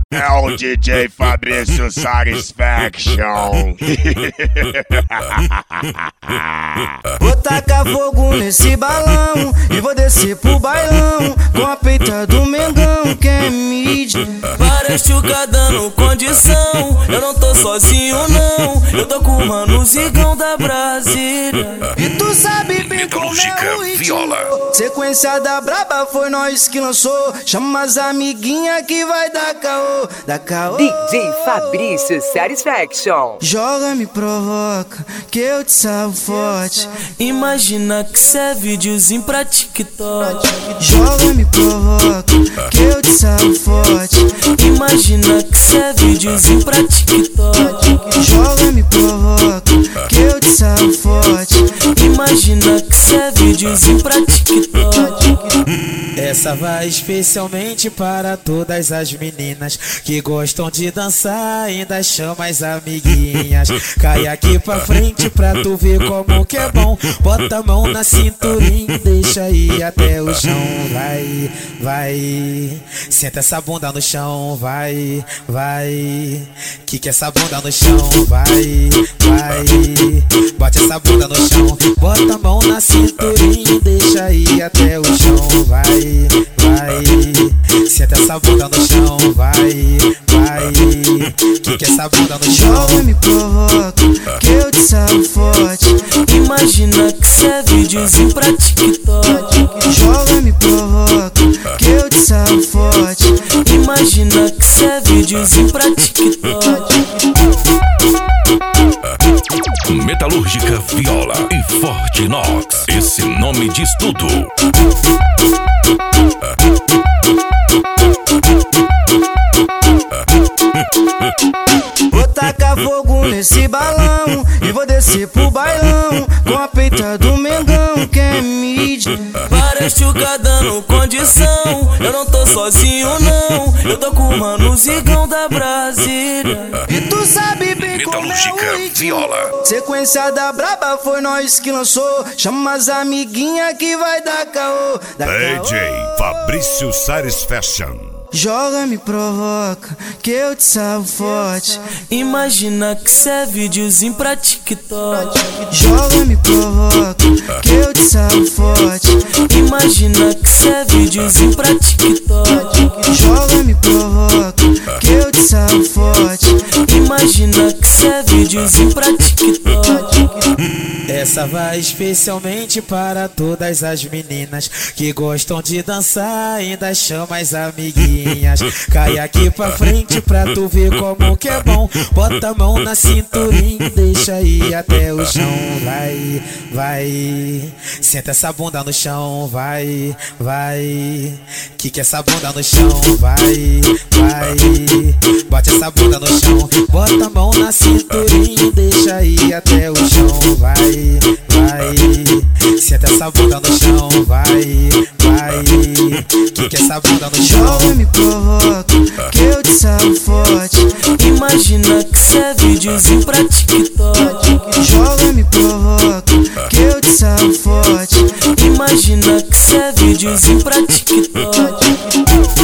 É o DJ Fabrício Satisfaction. Vou tacar fogo nesse balão e vou descer pro bailão com a peita do Mengão, que é mídia. Várias chuca dando condição, eu não tô sozinho não, eu tô com o mano Zigão da Brasília. E tu sabe bem como é o ritmo. Sequência da braba foi nós que lançou. Chama as amiguinha que vai dar caô, dar caô. DJ Fabrício Satisfaction. Joga, me provoca, que eu te salvo forte. Imagina que cê é videozinho pra TikTok. Joga, me provoca, que eu te salvo forte. Imagina que cê é videozinho pra TikTok. Joga, me provoca, que eu te salvo forte. Imagina que cê é videozinho pra TikTok. Essa vai especialmente para todas as meninas que gostam de dançar, ainda chama as amiguinhas. Cai aqui pra frente pra tu ver como que é bom. Bota a mão na cinturinha, deixa ir até o chão. Vai, vai, senta essa bunda no chão. Vai, vai, quica essa bunda no chão. Vai, vai, bate essa bunda no chão. Bota a mão na cinturinha, deixa ir até o chão. Vai, vai, senta essa bunda no chão. Vai, vai, quica essa bunda no chão. Joga, me provoca, que eu te salvo forte. Imagina que cê é videozinho pra TikTok. Joga, me provoca, que eu te salvo forte. Imagina que cê é videozinho pra TikTok. Metalúrgica Viola e Forte Inox, esse nome diz tudo. Vou tacar fogo nesse balão e vou descer pro bailão com a peita do Mengão, que é mídia. Várias chuca dando condição, eu não tô sozinho não, eu tô com o mano Zigão da Brasília. E tu sabe bem como é o ritmo. Viola. Sequência da braba foi nós que lançou. Chama as amiguinha que vai dar caô, dar DJ Fabrício Satisfaction. Joga, me provoca, que eu te salvo forte. Imagina que cê é videozinho pra TikTok. Joga, me provoca, que eu te salvo forte. Imagina que cê é videozinho pra TikTok. Joga, me provoca, que eu te salvo forte. Imagina que cê é videozinho pra TikTok. Essa vai especialmente para todas as meninas que gostam de dançar, ainda chama as amiguinhas. Cai aqui pra frente pra tu ver como que é bom. Bota a mão na cinturinha, deixa ir até o chão. Vai, vai, senta essa bunda no chão. Vai, vai, quica essa bunda no chão. Vai, vai, bate essa bunda no chão. Bota a mão na cinturinha, deixa ir até o chão. Vai, vai, senta essa bunda no chão. Vai, vai, quica essa bunda no chão. Joga, me provoca, que eu te salvo forte. Imagina que cê é videozinho pra TikTok. Joga, me provoca, que eu te salvo forte. Imagina que cê é videozinho pra TikTok.